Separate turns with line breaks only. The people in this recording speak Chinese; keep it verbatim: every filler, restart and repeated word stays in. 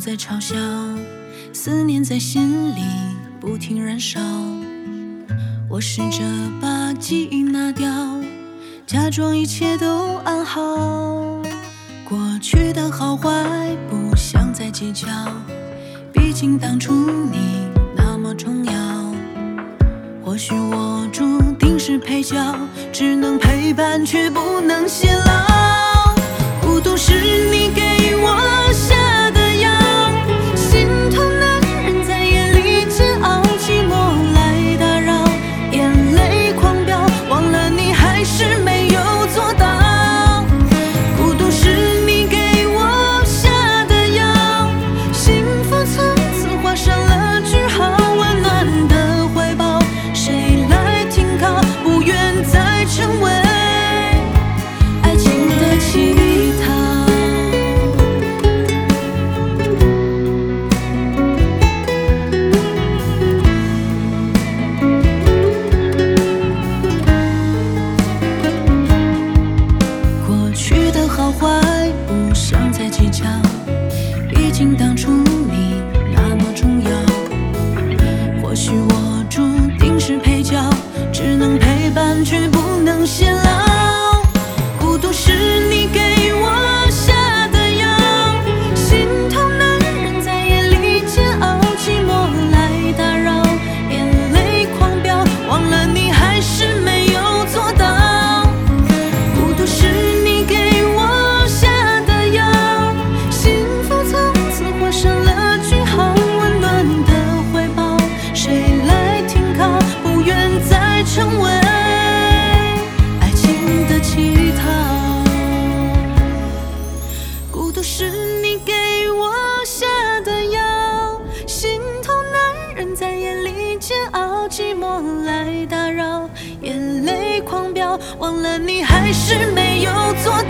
在嘲笑，思念在心里不停燃烧。我试着把记忆拿掉，假装一切都安好。过去的好坏不想再计较，毕竟当初你那么重要。或许我注定是配角，只能陪伴却不能偕老。孤独是你给我下的药，心痛男人在夜里煎熬，寂寞来打扰，眼泪狂飙，忘了你还是没有做到。孤独是你给我下的药，幸福从此画上了句号，温暖的怀抱谁来停靠，不愿再成为爱情的乞讨。过去的好坏不想再计较，毕竟当初你那么重要。或许我注定是配角，只能陪伴却不能偕老。孤独是你给我下的药，心痛男人在夜里煎熬，寂寞来打扰，眼泪狂飙，忘了你还是没有做到。孤独是你给我下的药，幸福从此画上了句号，温暖的怀抱谁来停靠，不愿再成为爱情的乞讨。孤独是你给我下的药，心痛男人在夜里煎熬，寂寞来打扰，眼泪狂飙，忘了你还是没有做到。